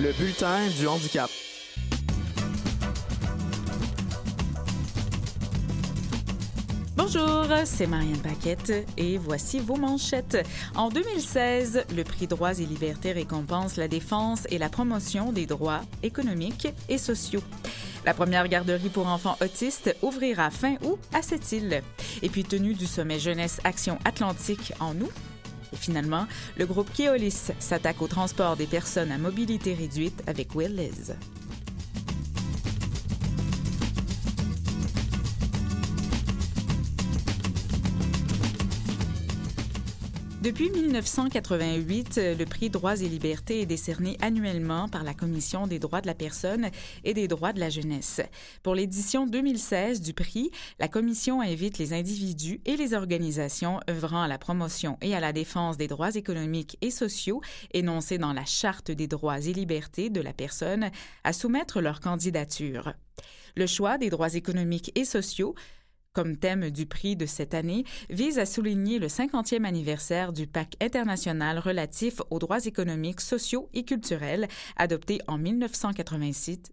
Le bulletin du handicap. Bonjour, c'est Marianne Paquette et voici vos manchettes. En 2016, le prix Droits et libertés récompense la défense et la promotion des droits économiques et sociaux. La première garderie pour enfants autistes ouvrira fin août à Sept-Îles. Et puis, tenue du sommet Jeunesse Action Atlantique en août. Et finalement, le groupe Keolis s'attaque au transport des personnes à mobilité réduite avec Willis. Depuis 1988, le prix Droits et libertés est décerné annuellement par la Commission des droits de la personne et des droits de la jeunesse. Pour l'édition 2016 du prix, la Commission invite les individus et les organisations œuvrant à la promotion et à la défense des droits économiques et sociaux énoncés dans la Charte des droits et libertés de la personne à soumettre leur candidature. Le choix des droits économiques et sociaux comme thème du prix de cette année, vise à souligner le 50e anniversaire du Pacte international relatif aux droits économiques, sociaux et culturels, adopté en 1966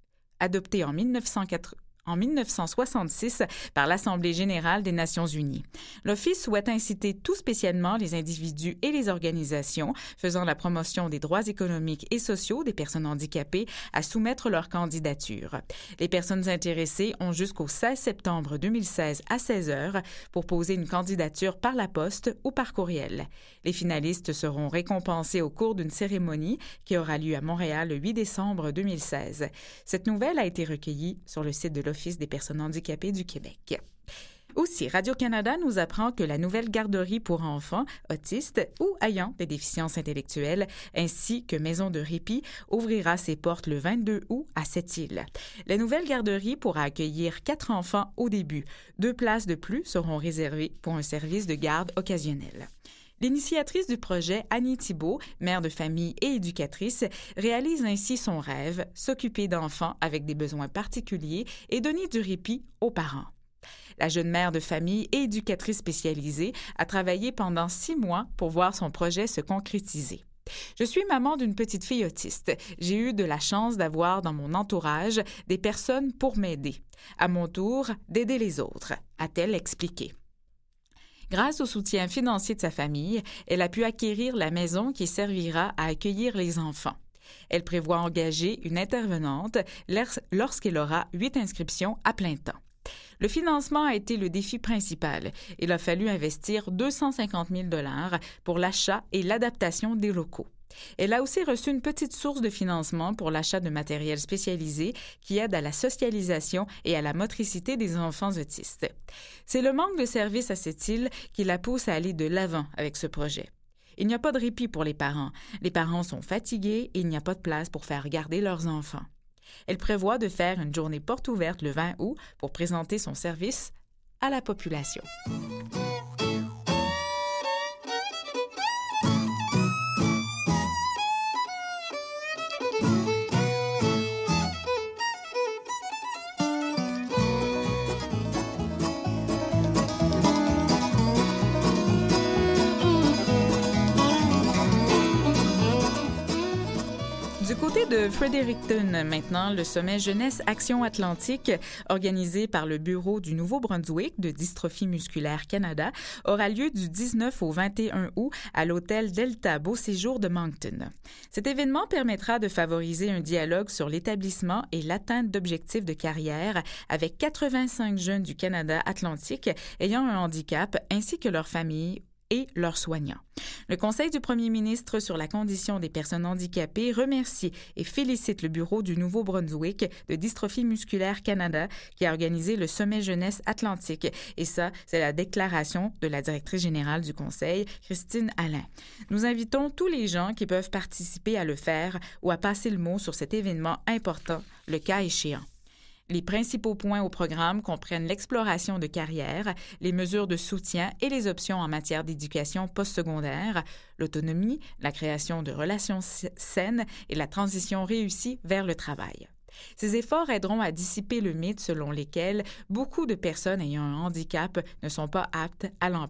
par l'Assemblée générale des Nations unies. L'Office souhaite inciter tout spécialement les individus et les organisations faisant la promotion des droits économiques et sociaux des personnes handicapées à soumettre leur candidature. Les personnes intéressées ont jusqu'au 16 septembre 2016 à 16 heures pour poser une candidature par la poste ou par courriel. Les finalistes seront récompensés au cours d'une cérémonie qui aura lieu à Montréal le 8 décembre 2016. Cette nouvelle a été recueillie sur le site de l'Office des personnes handicapées du Québec. Aussi, Radio-Canada nous apprend que la nouvelle garderie pour enfants autistes ou ayant des déficiences intellectuelles ainsi que maison de répit ouvrira ses portes le 22 août à Sept-Îles. La nouvelle garderie pourra accueillir 4 enfants au début. 2 places de plus seront réservées pour un service de garde occasionnel. L'initiatrice du projet, Annie Thibault, mère de famille et éducatrice, réalise ainsi son rêve, s'occuper d'enfants avec des besoins particuliers et donner du répit aux parents. La jeune mère de famille et éducatrice spécialisée a travaillé pendant 6 mois pour voir son projet se concrétiser. Je suis maman d'une petite fille autiste. J'ai eu de la chance d'avoir dans mon entourage des personnes pour m'aider. À mon tour, d'aider les autres, a-t-elle expliqué. Grâce au soutien financier de sa famille, elle a pu acquérir la maison qui servira à accueillir les enfants. Elle prévoit engager une intervenante lorsqu'elle aura 8 inscriptions à plein temps. Le financement a été le défi principal. Il a fallu investir 250 000 $ pour l'achat et l'adaptation des locaux. Elle a aussi reçu une petite source de financement pour l'achat de matériel spécialisé qui aide à la socialisation et à la motricité des enfants autistes. C'est le manque de services à cette île qui la pousse à aller de l'avant avec ce projet. Il n'y a pas de répit pour les parents. Les parents sont fatigués et il n'y a pas de place pour faire garder leurs enfants. Elle prévoit de faire une journée porte ouverte le 20 août pour présenter son service à la population. Du côté de Fredericton, maintenant, le sommet Jeunesse Action Atlantique, organisé par le Bureau du Nouveau-Brunswick de Dystrophie musculaire Canada, aura lieu du 19 au 21 août à l'hôtel Delta Beau Séjour de Moncton. Cet événement permettra de favoriser un dialogue sur l'établissement et l'atteinte d'objectifs de carrière avec 85 jeunes du Canada Atlantique ayant un handicap ainsi que leurs familles et leurs soignants. Le Conseil du premier ministre sur la condition des personnes handicapées remercie et félicite le Bureau du Nouveau-Brunswick de Dystrophie musculaire Canada qui a organisé le sommet Jeunesse Atlantique. Et ça, c'est la déclaration de la directrice générale du Conseil, Christine Allain. Nous invitons tous les gens qui peuvent participer à le faire ou à passer le mot sur cet événement important, le cas échéant. Les principaux points au programme comprennent l'exploration de carrière, les mesures de soutien et les options en matière d'éducation postsecondaire, l'autonomie, la création de relations saines et la transition réussie vers le travail. Ces efforts aideront à dissiper le mythe selon lequel beaucoup de personnes ayant un handicap ne sont pas aptes à l'emploi.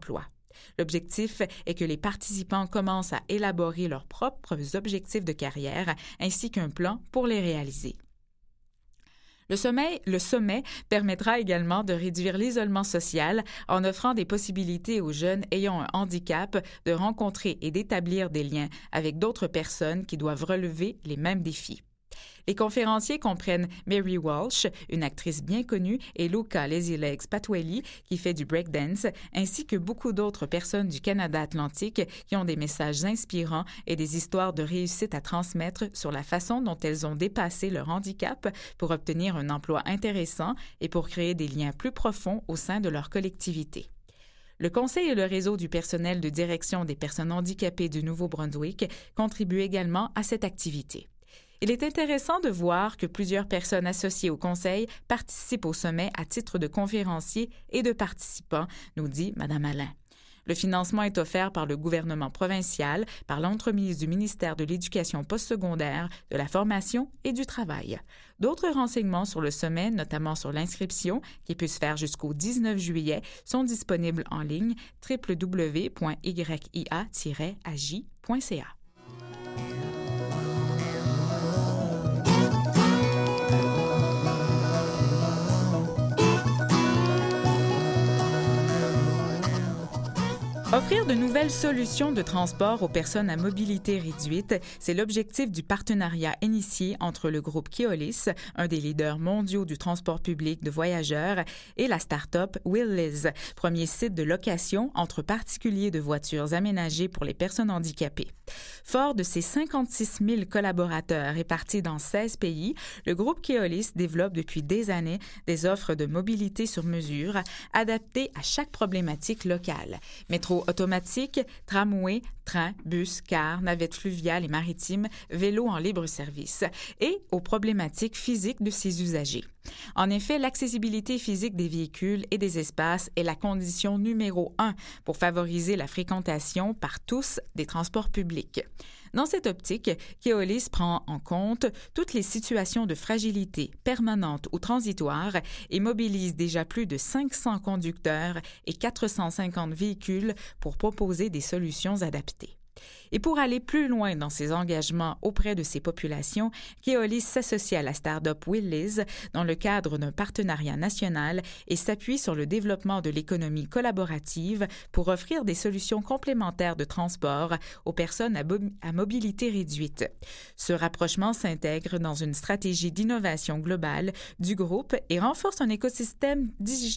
L'objectif est que les participants commencent à élaborer leurs propres objectifs de carrière ainsi qu'un plan pour les réaliser. Le sommet permettra également de réduire l'isolement social en offrant des possibilités aux jeunes ayant un handicap de rencontrer et d'établir des liens avec d'autres personnes qui doivent relever les mêmes défis. Les conférenciers comprennent Mary Walsh, une actrice bien connue, et Luca Lazylegs Patuelli, qui fait du breakdance, ainsi que beaucoup d'autres personnes du Canada atlantique qui ont des messages inspirants et des histoires de réussite à transmettre sur la façon dont elles ont dépassé leur handicap pour obtenir un emploi intéressant et pour créer des liens plus profonds au sein de leur collectivité. Le Conseil et le réseau du personnel de direction des personnes handicapées du Nouveau-Brunswick contribuent également à cette activité. Il est intéressant de voir que plusieurs personnes associées au Conseil participent au sommet à titre de conférenciers et de participants, nous dit Mme Alain. Le financement est offert par le gouvernement provincial, par l'entremise du ministère de l'Éducation postsecondaire, de la formation et du travail. D'autres renseignements sur le sommet, notamment sur l'inscription, qui peut se faire jusqu'au 19 juillet, sont disponibles en ligne www.yia-agi.ca. Offrir de nouvelles solutions de transport aux personnes à mobilité réduite, c'est l'objectif du partenariat initié entre le groupe Keolis, un des leaders mondiaux du transport public de voyageurs, et la start-up Willis, premier site de location entre particuliers de voitures aménagées pour les personnes handicapées. Fort de ses 56 000 collaborateurs répartis dans 16 pays, le groupe Keolis développe depuis des années des offres de mobilité sur mesure adaptées à chaque problématique locale. Métro automatique, tramway, train, bus, car, navettes fluviales et maritimes, vélos en libre service et aux problématiques physiques de ses usagers. En effet, l'accessibilité physique des véhicules et des espaces est la condition numéro 1 pour favoriser la fréquentation par tous des transports publics. Dans cette optique, Keolis prend en compte toutes les situations de fragilité permanentes ou transitoires et mobilise déjà plus de 500 conducteurs et 450 véhicules pour proposer des solutions adaptées. Et pour aller plus loin dans ses engagements auprès de ces populations, Keolis s'associe à la start-up Willis dans le cadre d'un partenariat national et s'appuie sur le développement de l'économie collaborative pour offrir des solutions complémentaires de transport aux personnes à mobilité réduite. Ce rapprochement s'intègre dans une stratégie d'innovation globale du groupe et renforce un écosystème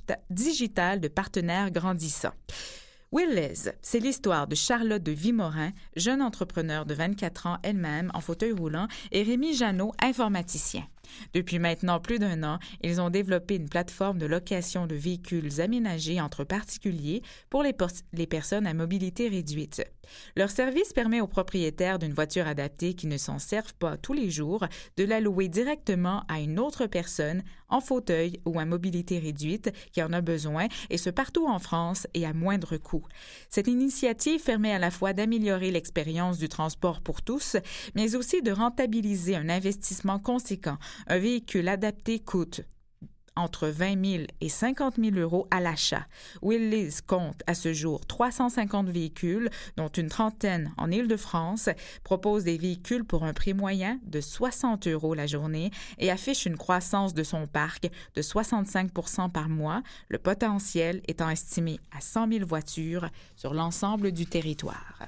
digital de partenaires grandissants. Willis, c'est l'histoire de Charlotte de Vimorin, jeune entrepreneur de 24 ans elle-même en fauteuil roulant, et Rémi Jeannot, informaticien. Depuis maintenant plus d'1 an, ils ont développé une plateforme de location de véhicules aménagés entre particuliers pour les personnes à mobilité réduite. Leur service permet aux propriétaires d'une voiture adaptée qui ne s'en servent pas tous les jours de la louer directement à une autre personne en fauteuil ou à mobilité réduite qui en a besoin, et ce partout en France et à moindre coût. Cette initiative permet à la fois d'améliorer l'expérience du transport pour tous, mais aussi de rentabiliser un investissement conséquent. Un véhicule adapté coûte entre 20 000 et 50 000 euros à l'achat. Willis compte à ce jour 350 véhicules, dont une trentaine en Île-de-France, propose des véhicules pour un prix moyen de 60 euros la journée et affiche une croissance de son parc de 65 % par mois, le potentiel étant estimé à 100 000 voitures sur l'ensemble du territoire.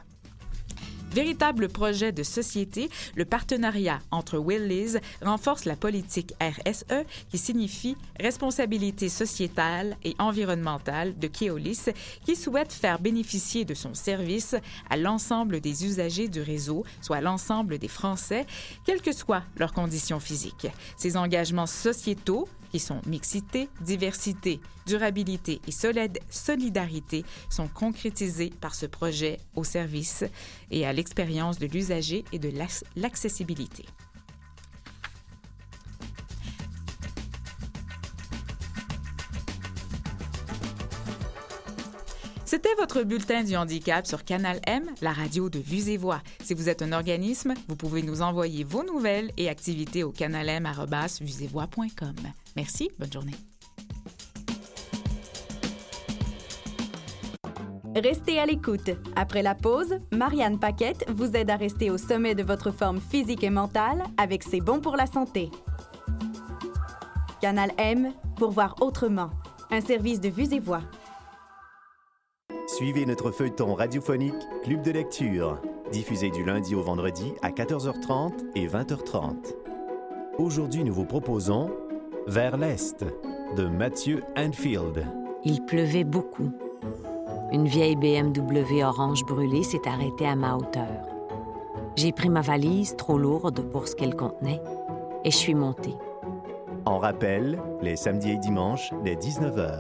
Véritable projet de société, le partenariat entre Willis renforce la politique RSE, qui signifie responsabilité sociétale et environnementale de Keolis, qui souhaite faire bénéficier de son service à l'ensemble des usagers du réseau, soit l'ensemble des Français, quelles que soient leurs conditions physiques. Ces engagements sociétaux, qui sont mixité, diversité, durabilité et solidarité, sont concrétisés par ce projet au service et à l'expérience de l'usager et de l'accessibilité. C'était votre bulletin du handicap sur Canal M, la radio de Vues et Voix. Si vous êtes un organisme, vous pouvez nous envoyer vos nouvelles et activités au canalm@vuesetvoix.com. Merci, bonne journée. Restez à l'écoute. Après la pause, Marianne Paquette vous aide à rester au sommet de votre forme physique et mentale avec C'est bon pour la santé. Canal M, pour voir autrement. Un service de Vues et Voix. Suivez notre feuilleton radiophonique Club de lecture, diffusé du lundi au vendredi à 14h30 et 20h30. Aujourd'hui, nous vous proposons Vers l'Est de Matthew Enfield. Il pleuvait beaucoup. Une vieille BMW orange brûlée s'est arrêtée à ma hauteur. J'ai pris ma valise, trop lourde pour ce qu'elle contenait, et je suis montée. En rappel, les samedis et dimanches, dès 19h.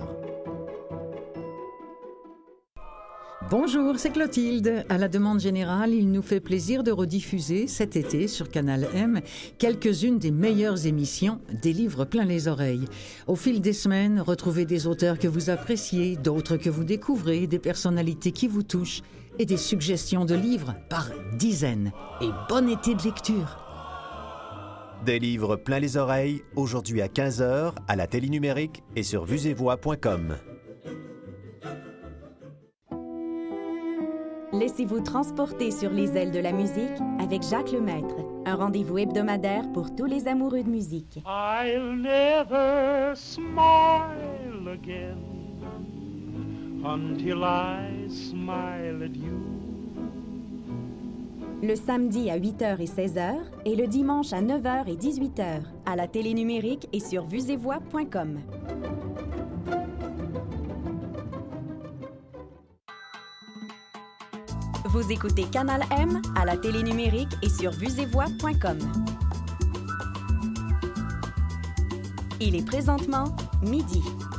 Bonjour, c'est Clotilde. À la demande générale, il nous fait plaisir de rediffuser cet été sur Canal M quelques-unes des meilleures émissions des livres plein les oreilles. Au fil des semaines, retrouvez des auteurs que vous appréciez, d'autres que vous découvrez, des personnalités qui vous touchent et des suggestions de livres par dizaines. Et bon été de lecture! Des livres plein les oreilles, aujourd'hui à 15h, à la télé numérique et sur vuesetvoix.com. Laissez-vous transporter sur les ailes de la musique avec Jacques Lemaître, un rendez-vous hebdomadaire pour tous les amoureux de musique. I'll never smile again until I smile at you. Le samedi à 8h et 16h et le dimanche à 9h et 18h à la télé numérique et sur vuesetvoix.com. Vous écoutez Canal M à la télé numérique et sur vuesetvoix.com. Il est présentement midi.